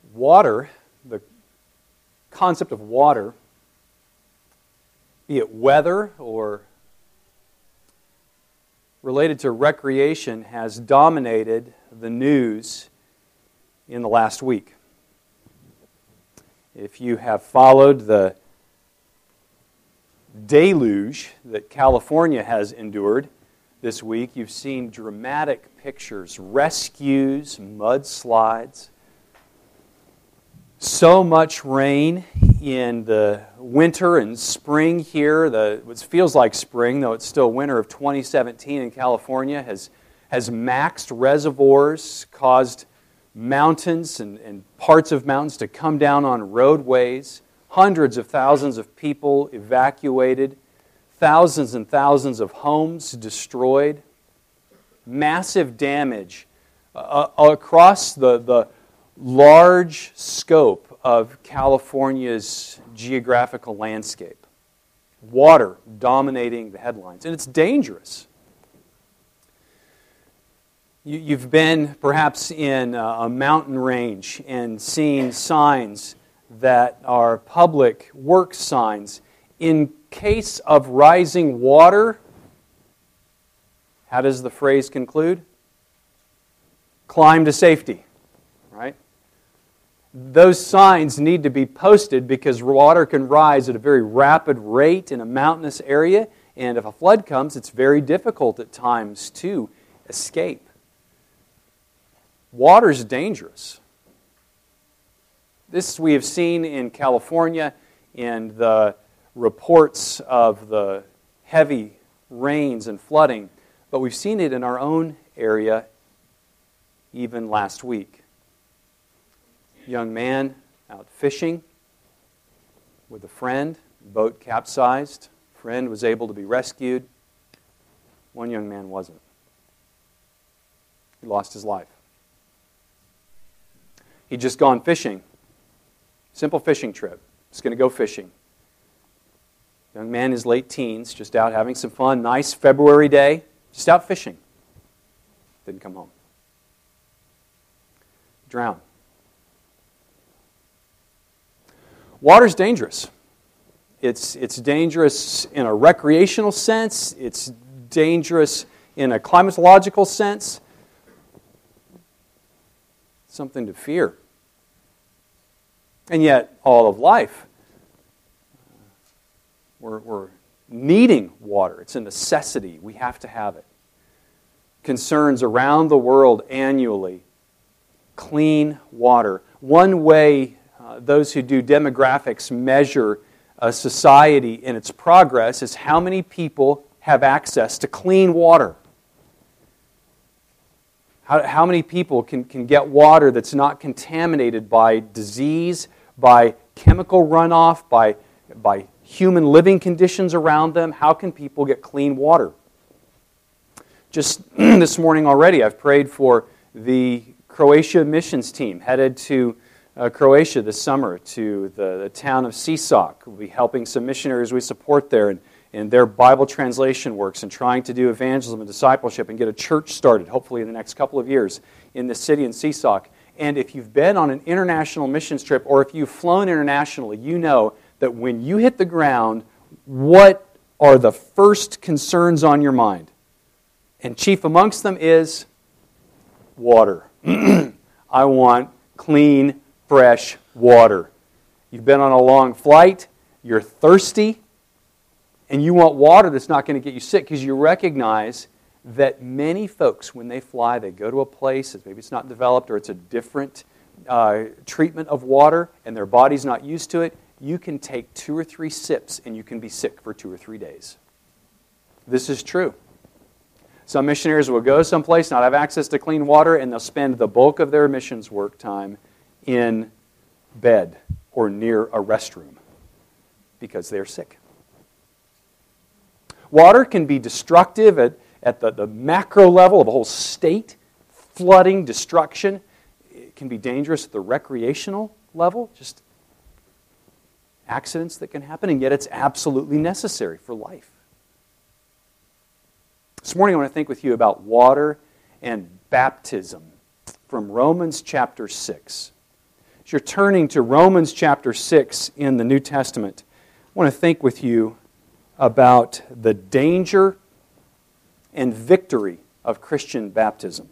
Water, the concept of water, be it weather or related to recreation, has dominated the news in the last week. If you have followed the deluge that California has endured this week, you've seen dramatic pictures, rescues, mudslides. So much rain in the winter and spring here. What feels like spring, though it's still winter, of 2017 in California has maxed reservoirs, caused mountains and parts of mountains to come down on roadways. Hundreds of thousands of people evacuated. Thousands and thousands of homes destroyed. Massive damage across the large scope of California's geographical landscape. Water dominating the headlines. And it's dangerous. You've been perhaps in a mountain range and seen signs that are public works signs. In case of rising water, how does the phrase conclude? Climb to safety, right? Those signs need to be posted because water can rise at a very rapid rate in a mountainous area, and if a flood comes, it's very difficult at times to escape. Water is dangerous. This we have seen in California in the reports of the heavy rains and flooding, but we've seen it in our own area even last week. Young man out fishing with a friend, boat capsized, friend was able to be rescued. One young man wasn't. He lost his life. He'd just gone fishing. Simple fishing trip. Just going to go fishing. Young man in his late teens, just out having some fun. Nice February day. Just out fishing. Didn't come home. Drowned. Water's dangerous. It's dangerous in a recreational sense. It's dangerous in a climatological sense. Something to fear. And yet, all of life, we're needing water. It's a necessity. We have to have it. Concerns around the world annually. Clean water. One way those who do demographics measure a society in its progress is how many people have access to clean water. How many people can get water that's not contaminated by disease, by chemical runoff, by human living conditions around them? How can people get clean water? Just this morning already, I've prayed for the Croatia missions team headed to Croatia this summer to the town of Sisak. We'll be helping some missionaries we support there in their Bible translation works and trying to do evangelism and discipleship and get a church started, hopefully in the next couple of years, in the city in Sisak. And if you've been on an international missions trip or if you've flown internationally, you know that when you hit the ground, what are the first concerns on your mind? And chief amongst them is water. I want clean, fresh water. You've been on a long flight, you're thirsty, and you want water that's not going to get you sick because you recognize that many folks, when they fly, they go to a place, maybe it's not developed or it's a different treatment of water and their body's not used to it. You can take 2 or 3 sips and you can be sick for 2 or 3 days. This is true. Some missionaries will go someplace, not have access to clean water, and they'll spend the bulk of their missions work time in bed or near a restroom because they're sick. Water can be destructive at the macro level of a whole state, flooding, destruction. It can be dangerous at the recreational level, just accidents that can happen, and yet it's absolutely necessary for life. This morning I want to think with you about water and baptism from Romans chapter 6. As you're turning to Romans chapter 6 in the New Testament, I want to think with you about the danger and victory of Christian baptism.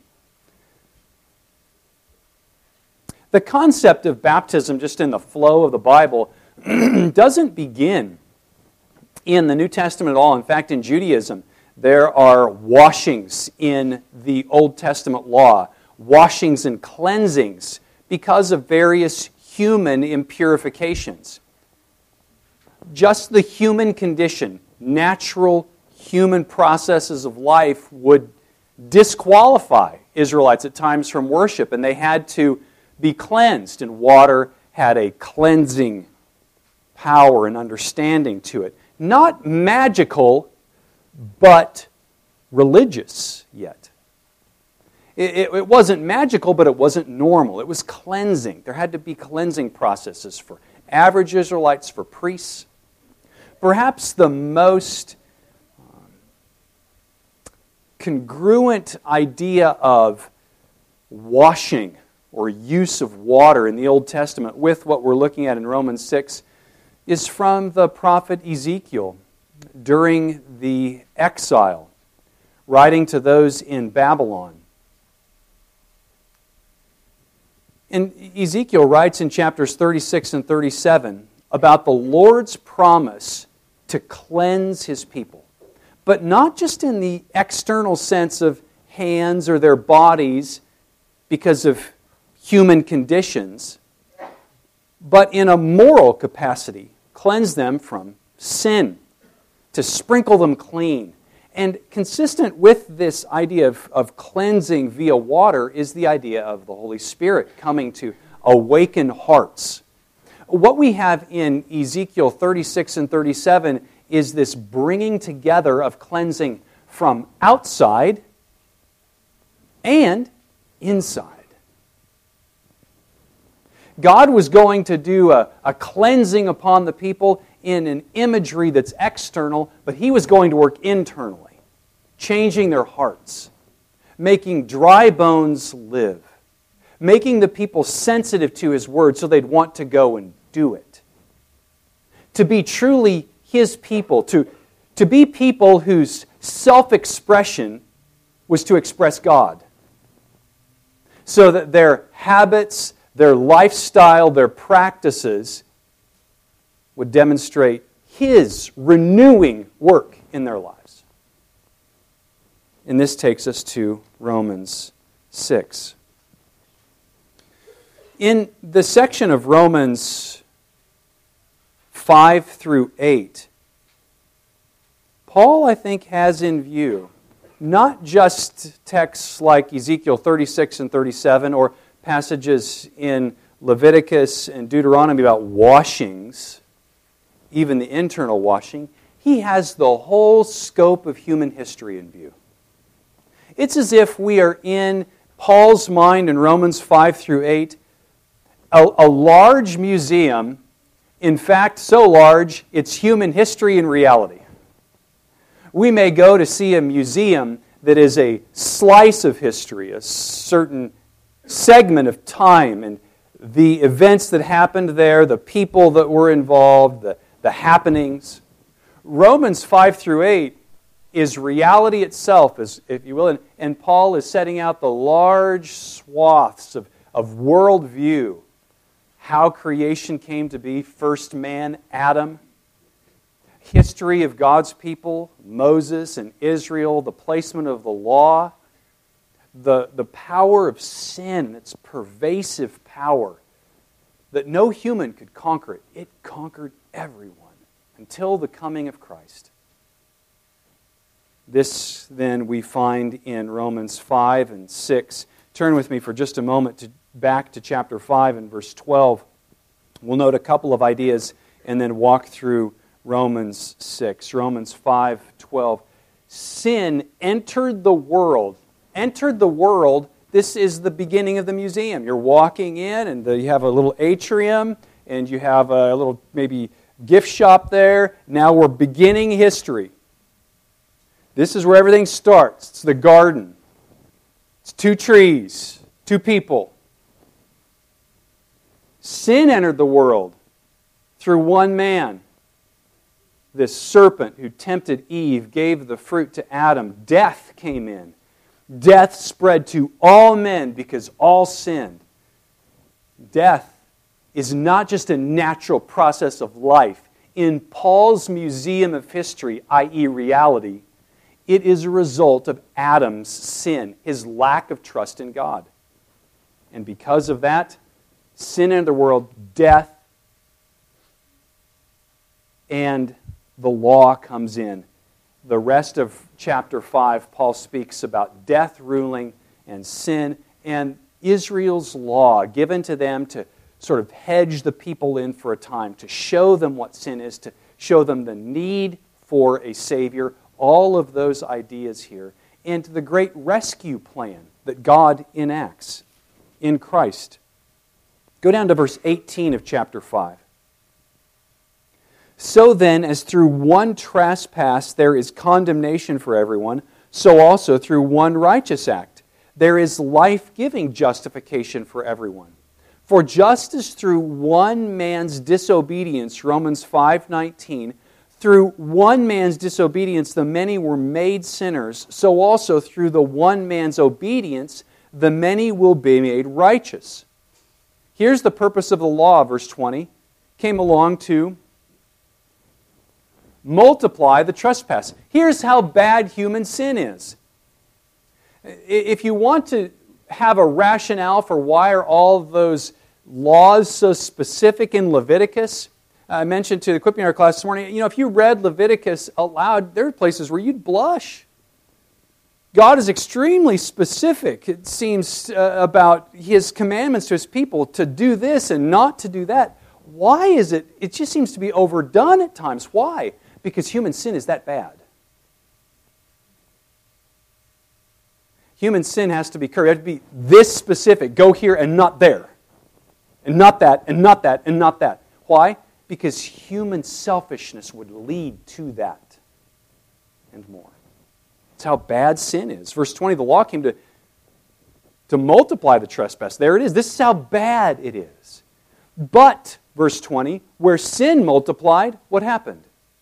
The concept of baptism, just in the flow of the Bible, doesn't begin in the New Testament at all. In fact, in Judaism, there are washings in the Old Testament law, washings and cleansings because of various human impurifications. Just the human condition, natural human processes of life would disqualify Israelites at times from worship, and they had to be cleansed, and water had a cleansing power and understanding to it. Not magical, but religious yet. It wasn't magical, but it wasn't normal. It was cleansing. There had to be cleansing processes for average Israelites, for priests. Perhaps the most congruent idea of washing or use of water in the Old Testament with what we're looking at in Romans 6 is from the prophet Ezekiel during the exile, writing to those in Babylon. And Ezekiel writes in chapters 36 and 37 about the Lord's promise to cleanse His people. But not just in the external sense of hands or their bodies because of human conditions, but in a moral capacity, cleanse them from sin, to sprinkle them clean. And consistent with this idea of cleansing via water is the idea of the Holy Spirit coming to awaken hearts. What we have in Ezekiel 36 and 37 is this bringing together of cleansing from outside and inside. God was going to do a cleansing upon the people in an imagery that's external, but He was going to work internally, changing their hearts, making dry bones live, making the people sensitive to His word so they'd want to go and do it. To be truly His people, to be people whose self-expression was to express God. So that their habits, their lifestyle, their practices would demonstrate His renewing work in their lives. And this takes us to Romans 6. In the section of Romans 5 through 8, Paul, I think, has in view not just texts like Ezekiel 36 and 37 or passages in Leviticus and Deuteronomy about washings, even the internal washing. He has the whole scope of human history in view. It's as if we are in Paul's mind in Romans 5 through 8, a large museum, in fact so large it's human history and reality. We may go to see a museum that is a slice of history, a certain segment of time, and the events that happened there, the people that were involved, the happenings. Romans 5 through 8 is reality itself, if you will, and Paul is setting out the large swaths of worldview, how creation came to be, first man, Adam, history of God's people, Moses and Israel, the placement of the law, the power of sin, its pervasive power, that no human could conquer it. It conquered everyone until the coming of Christ. This, then, we find in Romans 5 and 6. Turn with me for just a moment back to chapter 5 and verse 12. We'll note a couple of ideas and then walk through Romans 6. Romans 5:12. Sin entered the world. Entered the world. This is the beginning of the museum. You're walking in and you have a little atrium and you have a little maybe gift shop there. Now we're beginning history. This is where everything starts. It's the garden. It's two trees, two people. Sin entered the world through one man. This serpent who tempted Eve gave the fruit to Adam. Death came in. Death spread to all men because all sinned. Death is not just a natural process of life. In Paul's museum of history, i.e. reality, it is a result of Adam's sin, his lack of trust in God. And because of that, sin entered the world, death, and the law comes in. The rest of chapter 5, Paul speaks about death ruling and sin and Israel's law given to them to sort of hedge the people in for a time, to show them what sin is, to show them the need for a Savior, all of those ideas here, and the great rescue plan that God enacts in Christ. Go down to verse 18 of chapter 5. So then, as through one trespass there is condemnation for everyone, so also through one righteous act there is life-giving justification for everyone. For just as through one man's disobedience, Romans 5:19, through one man's disobedience the many were made sinners, so also through the one man's obedience the many will be made righteous. Here's the purpose of the law, verse 20. Came along to multiply the trespass. Here's how bad human sin is. If you want to have a rationale for why are all those laws so specific in Leviticus, I mentioned to the equipping our class this morning, if you read Leviticus aloud, there are places where you'd blush. God is extremely specific, it seems, about His commandments to His people to do this and not to do that. Why is it? It just seems to be overdone at times. Why? Because human sin is that bad. Human sin has to be curbed. It has to be this specific. Go here and not there. And not that, and not that, and not that. Why? Because human selfishness would lead to that and more. That's how bad sin is. Verse 20, the law came to multiply the trespass. There it is. This is how bad it is. But, verse 20, where sin multiplied, what happened?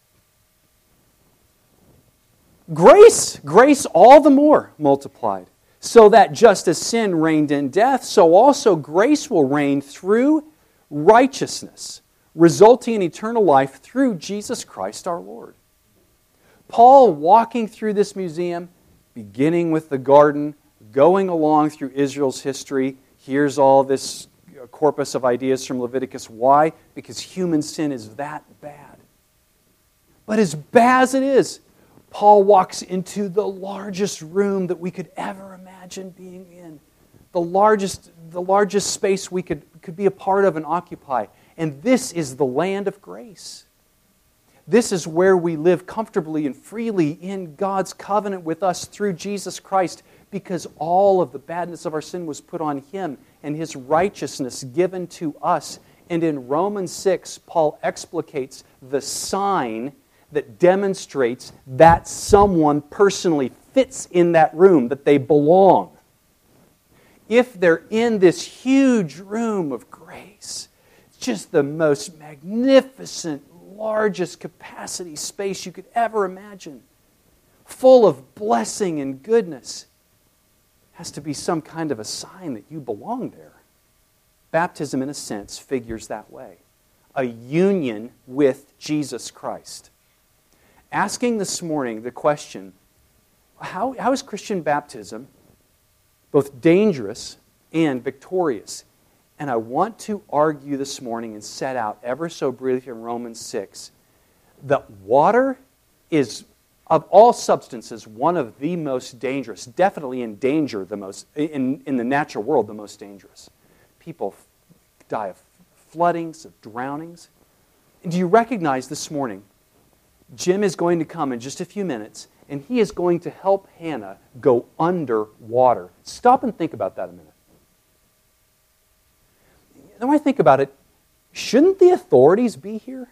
Grace all the more multiplied. So that just as sin reigned in death, so also grace will reign through righteousness, resulting in eternal life through Jesus Christ our Lord. Paul, walking through this museum, beginning with the garden, going along through Israel's history, here's all this corpus of ideas from Leviticus. Why? Because human sin is that bad. But as bad as it is, Paul walks into the largest room that we could ever imagine being in. The largest space we could be a part of and occupy. And this is the land of grace. This is where we live comfortably and freely in God's covenant with us through Jesus Christ, because all of the badness of our sin was put on Him and His righteousness given to us. And in Romans 6, Paul explicates the sign that demonstrates that someone personally fits in that room, that they belong. If they're in this huge room of grace, it's just the most magnificent, largest capacity space you could ever imagine, full of blessing and goodness, has to be some kind of a sign that you belong there. Baptism, in a sense, figures that way. A union with Jesus Christ. Asking this morning the question, how is Christian baptism both dangerous and victorious? And I want to argue this morning and set out ever so briefly in Romans 6 that water is, of all substances, one of the most dangerous, definitely in danger, the most in the natural world, the most dangerous. People die of floodings, of drownings. And do you recognize this morning, Jim is going to come in just a few minutes, and he is going to help Hannah go under water. Stop and think about that a minute. When I think about it, shouldn't the authorities be here?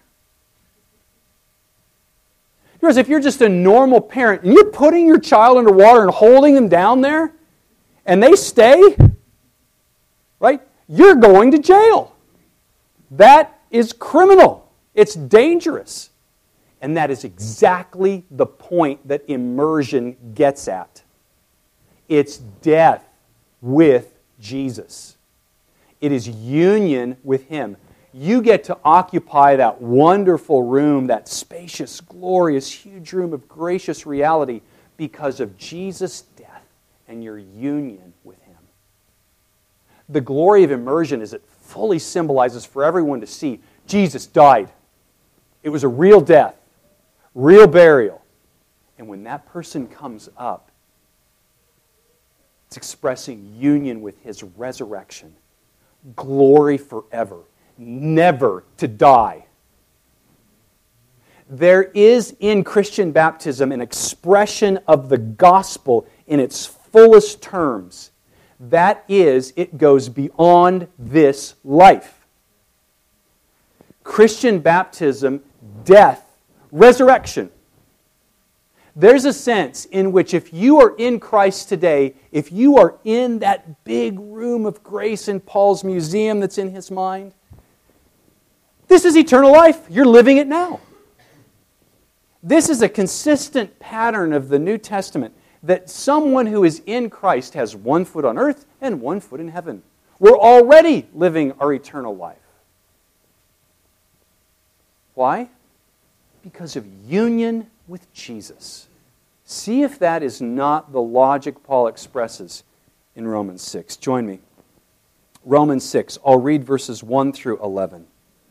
Because if you're just a normal parent, and you're putting your child under water and holding them down there, and they stay, right, you're going to jail. That is criminal. It's dangerous. And that is exactly the point that immersion gets at. It's death with Jesus. It is union with Him. You get to occupy that wonderful room, that spacious, glorious, huge room of gracious reality because of Jesus' death and your union with Him. The glory of immersion is it fully symbolizes for everyone to see Jesus died. It was a real death, real burial. And when that person comes up, it's expressing union with His resurrection. Glory forever. Never to die. There is in Christian baptism an expression of the gospel in its fullest terms. That is, it goes beyond this life. Christian baptism, death, resurrection. There's a sense in which if you are in Christ today, if you are in that big room of grace in Paul's museum that's in his mind, this is eternal life. You're living it now. This is a consistent pattern of the New Testament, that someone who is in Christ has one foot on earth and one foot in heaven. We're already living our eternal life. Why? Because of union with Jesus. See if that is not the logic Paul expresses in Romans 6. Join me. Romans 6. I'll read verses 1 through 11.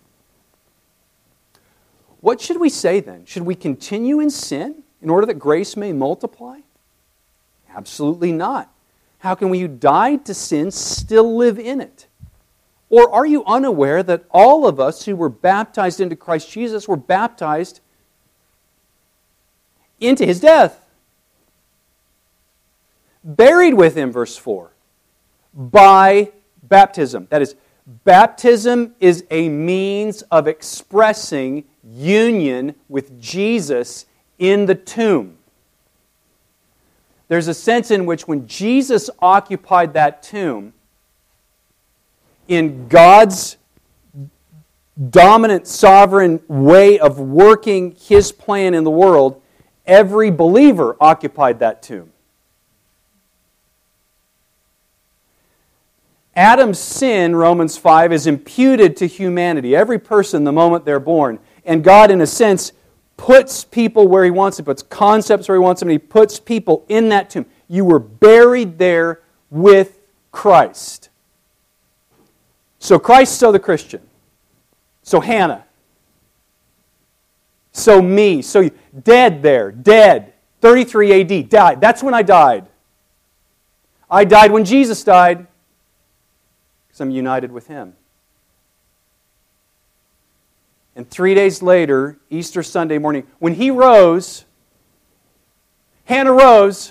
What should we say then? Should we continue in sin in order that grace may multiply? Absolutely not. How can we who died to sin still live in it? Or are you unaware that all of us who were baptized into Christ Jesus were baptized into His death? Buried with Him, verse 4, by baptism. That is, baptism is a means of expressing union with Jesus in the tomb. There's a sense in which when Jesus occupied that tomb, in God's dominant, sovereign way of working His plan in the world, every believer occupied that tomb. Adam's sin, Romans 5, is imputed to humanity, every person the moment they're born. And God, in a sense, puts people where He wants them, puts concepts where He wants them, and He puts people in that tomb. You were buried there with Christ. So Christ, so the Christian. So Hannah. So me. So you. Dead there. Dead. 33 AD. Died. That's when I died. I died when Jesus died because I'm united with Him. And 3 days later, Easter Sunday morning, when He rose, Hannah rose,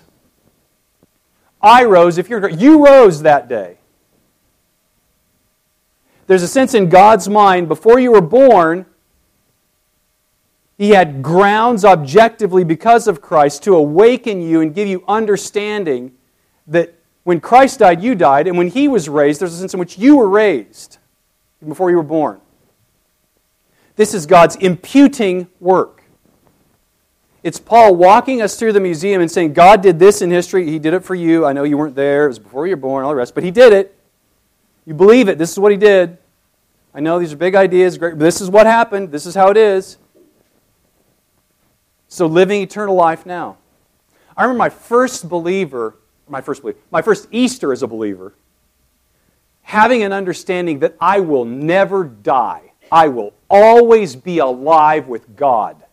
I rose. If you rose that day. There's a sense in God's mind, before you were born, He had grounds objectively because of Christ to awaken you and give you understanding that when Christ died, you died, and when He was raised, there's a sense in which you were raised before you were born. This is God's imputing work. It's Paul walking us through the museum and saying, God did this in history. He did it for you. I know you weren't there. It was before you were born, all the rest. But He did it. You believe it. This is what He did. I know these are big ideas, great, but this is what happened. This is how it is. So living eternal life now. I remember my first Easter as a believer, having an understanding that I will never die. I will always be alive with God.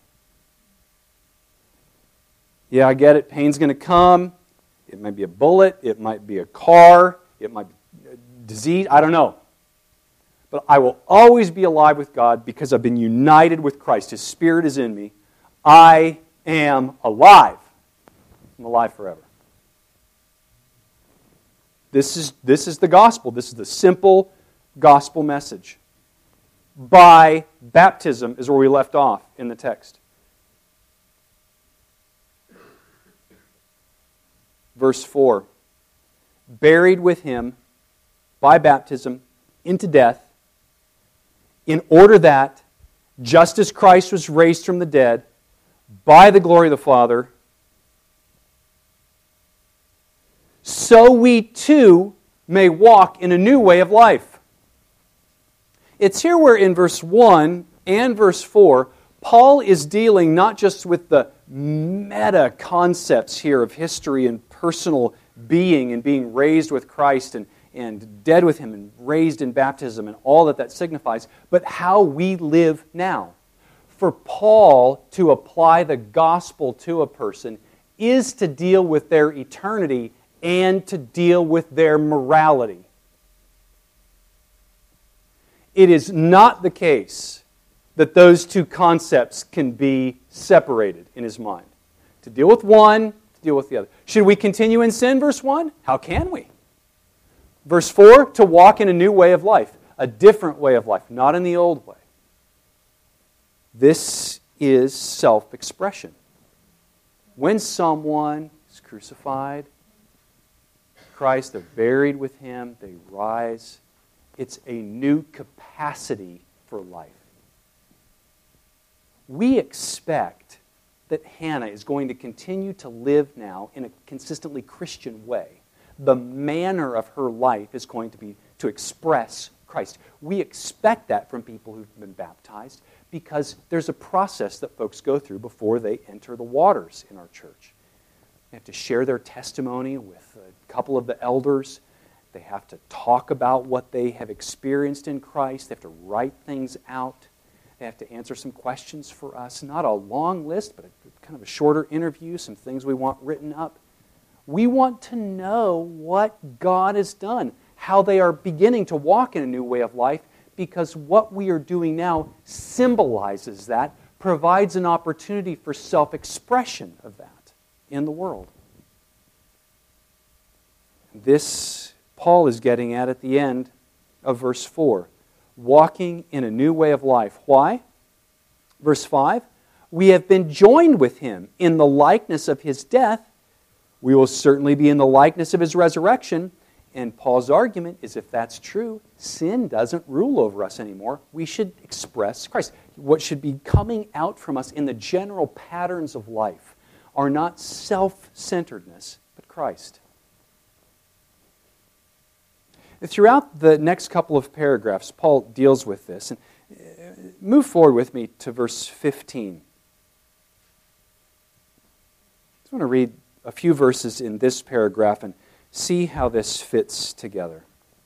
Yeah, I get it. Pain's going to come. It might be a bullet. It might be a car. It might be disease. I don't know. But I will always be alive with God because I've been united with Christ. His Spirit is in me. I am alive. I'm alive forever. This is the gospel. This is the simple gospel message. By baptism is where we left off in the text. Verse 4. Buried with Him by baptism into death, in order that, just as Christ was raised from the dead by the glory of the Father, so we too may walk in a new way of life. It's here where in verse 1 and verse 4, Paul is dealing not just with the meta concepts here of history and personal being and being raised with Christ and dead with Him and raised in baptism and all that signifies, but how we live now. For Paul to apply the gospel to a person is to deal with their eternity and to deal with their morality. It is not the case that those two concepts can be separated in his mind. To deal with one, to deal with the other. Should we continue in sin, verse 1? How can we? Verse 4, to walk in a new way of life. A different way of life, not in the old way. This is self-expression. When someone is crucified, Christ, they're buried with Him, they rise. It's a new capacity for life. We expect that Hannah is going to continue to live now in a consistently Christian way. The manner of her life is going to be to express Christ. We expect that from people who've been baptized because there's a process that folks go through before they enter the waters in our church. They have to share their testimony with a couple of the elders. They have to talk about what they have experienced in Christ. They have to write things out. They have to answer some questions for us. Not a long list, but kind of a shorter interview, some things we want written up. We want to know what God has done, how they are beginning to walk in a new way of life, because what we are doing now symbolizes that, provides an opportunity for self-expression of that in the world. This Paul is getting at the end of verse 4. Walking in a new way of life. Why? Verse 5, we have been joined with Him in the likeness of His death. We will certainly be in the likeness of His resurrection. And Paul's argument is if that's true, sin doesn't rule over us anymore. We should express Christ. What should be coming out from us in the general patterns of life are not self-centeredness, but Christ. Throughout the next couple of paragraphs, Paul deals with this. And move forward with me to verse 15. I just want to read a few verses in this paragraph and see how this fits together.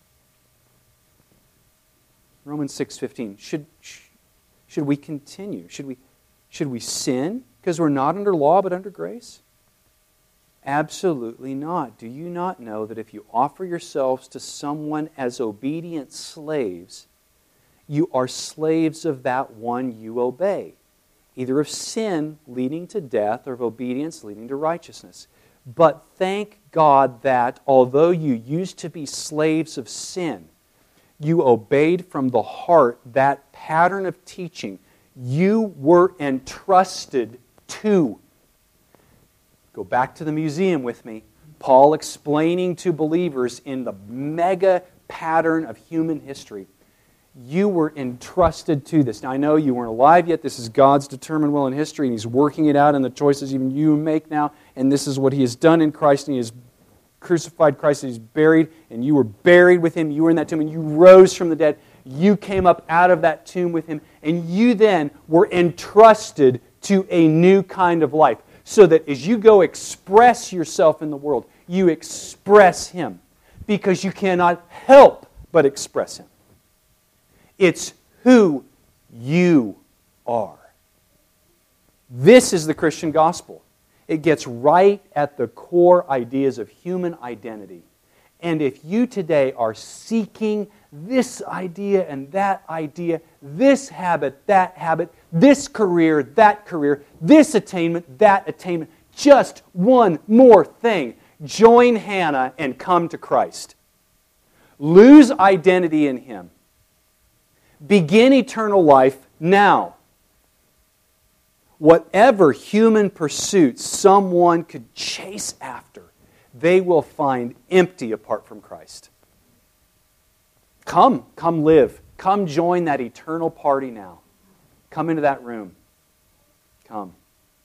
Romans 6:15. Should we continue? Should we sin because we're not under law but under grace? Absolutely not. Do you not know that if you offer yourselves to someone as obedient slaves, you are slaves of that one you obey, either of sin leading to death or of obedience leading to righteousness? But thank God that although you used to be slaves of sin, you obeyed from the heart that pattern of teaching you were entrusted to. Go back to the museum with me. Paul explaining to believers in the mega pattern of human history. You were entrusted to this. Now, I know you weren't alive yet. This is God's determined will in history, and He's working it out in the choices even you make now. And this is what He has done in Christ, and He has crucified Christ, and He's buried, and you were buried with Him. You were in that tomb, and you rose from the dead. You came up out of that tomb with Him, and you then were entrusted to a new kind of life. So that as you go express yourself in the world, you express Him. Because you cannot help but express Him. It's who you are. This is the Christian gospel. It gets right at the core ideas of human identity. And if you today are seeking this idea and that idea, this habit, that habit, this career, that career, this attainment, that attainment, just one more thing. Join Hannah and come to Christ. Lose identity in Him. Begin eternal life now. Whatever human pursuits someone could chase after, they will find empty apart from Christ. Come live Come join that eternal party now. Come into that room. Come.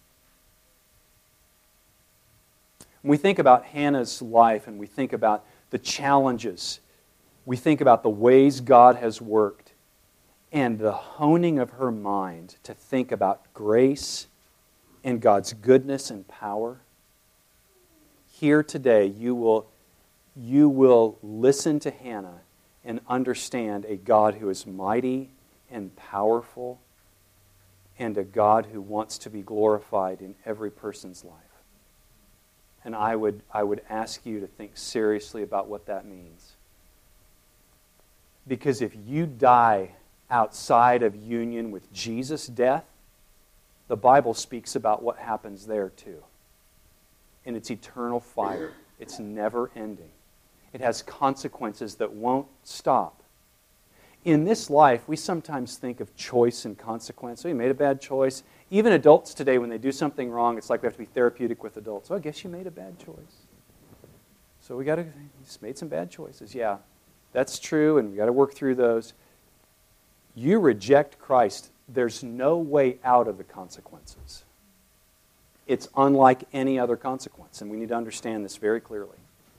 When we think about Hannah's life and we think about the challenges, we think about the ways God has worked and the honing of her mind to think about grace and God's goodness and power. Here today, you will listen to Hannah and understand a God who is mighty and powerful and a God who wants to be glorified in every person's life. And I would ask you to think seriously about what that means. Because if you die outside of union with Jesus' death, the Bible speaks about what happens there too. And it's eternal fire. It's never ending. It has consequences that won't stop. In this life, we sometimes think of choice and consequence. So you made a bad choice. Even adults today, when they do something wrong, it's like we have to be therapeutic with adults. Oh, I guess you made a bad choice. So you just made some bad choices. Yeah, that's true, and we got to work through those. You reject Christ, there's no way out of the consequences. It's unlike any other consequence, and we need to understand this very clearly.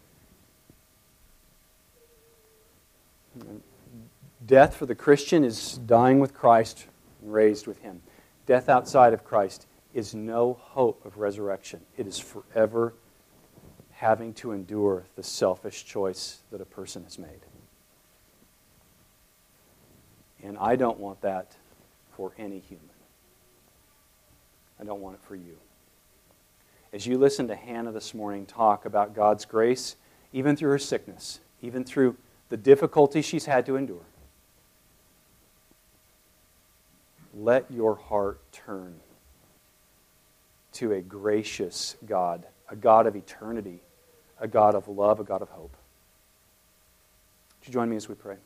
Death for the Christian is dying with Christ and raised with Him. Death outside of Christ is no hope of resurrection. It is forever having to endure the selfish choice that a person has made. And I don't want that for any human. I don't want it for you. As you listen to Hannah this morning talk about God's grace, even through her sickness, even through the difficulty she's had to endure, let your heart turn to a gracious God, a God of eternity, a God of love, a God of hope. Would you join me as we pray?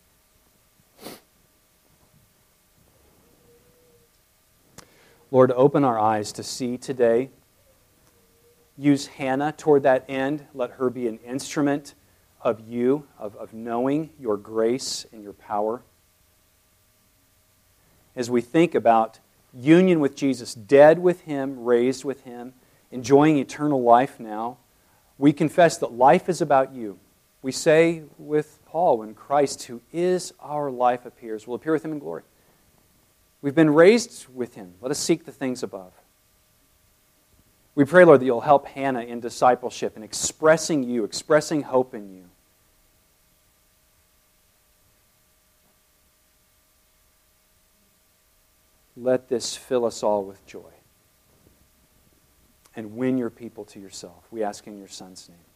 Lord, open our eyes to see today. Use Hannah toward that end. Let her be an instrument of you, of knowing your grace and your power. As we think about union with Jesus, dead with Him, raised with Him, enjoying eternal life now, we confess that life is about you. We say with Paul, when Christ, who is our life, appears, we'll appear with Him in glory. We've been raised with Him. Let us seek the things above. We pray, Lord, that You'll help Hannah in discipleship and expressing You, expressing hope in You. Let this fill us all with joy and win Your people to Yourself. We ask in Your Son's name.